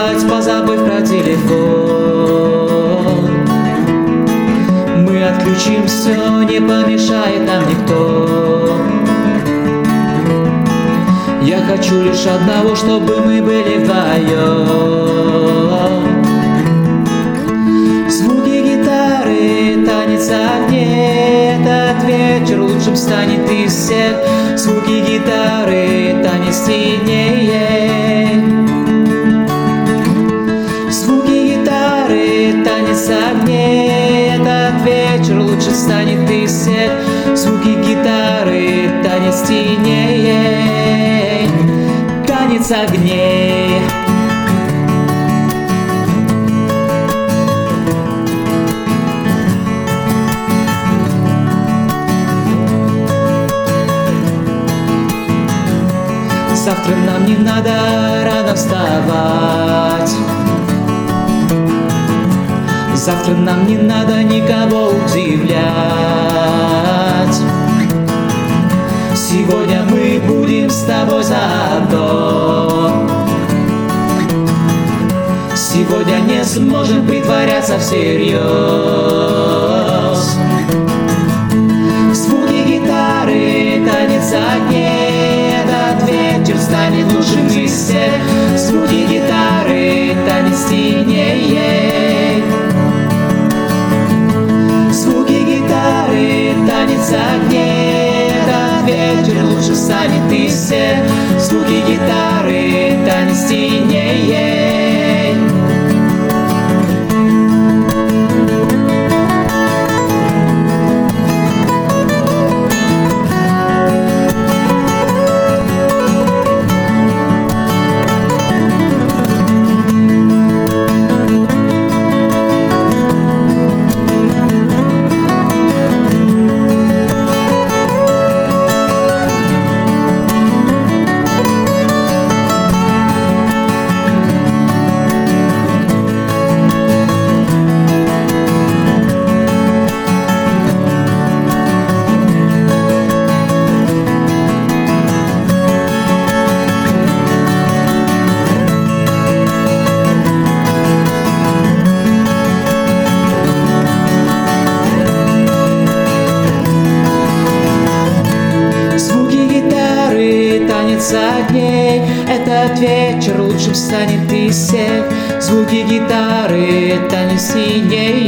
спать, позабыв про телефон. Мы отключим все, не помешает нам никто. Я хочу лишь одного, чтобы мы были вдвоем. Звуки гитары, танец огней, этот вечер лучшим станет из всех. Звуки гитары, танец теней. Звуки гитары, танец огней, этот вечер лучше станет из всех. Звуки гитары, танец теней, танец огней. Завтра нам не надо рано вставать. Завтра нам не надо никого удивлять. Сегодня мы будем с тобой заодно. Сегодня не сможем притворяться всерьез. Звуки гитары, танец огней, этот вечер станет лучшим из всех. Звуки гитары, танец теней. Звуки гитары, танец огней, этот вечер лучше станет из всех. Звуки гитары, танец теней. Танец огней, этот вечер лучшим станет из всех. Звуки гитары, танец теней.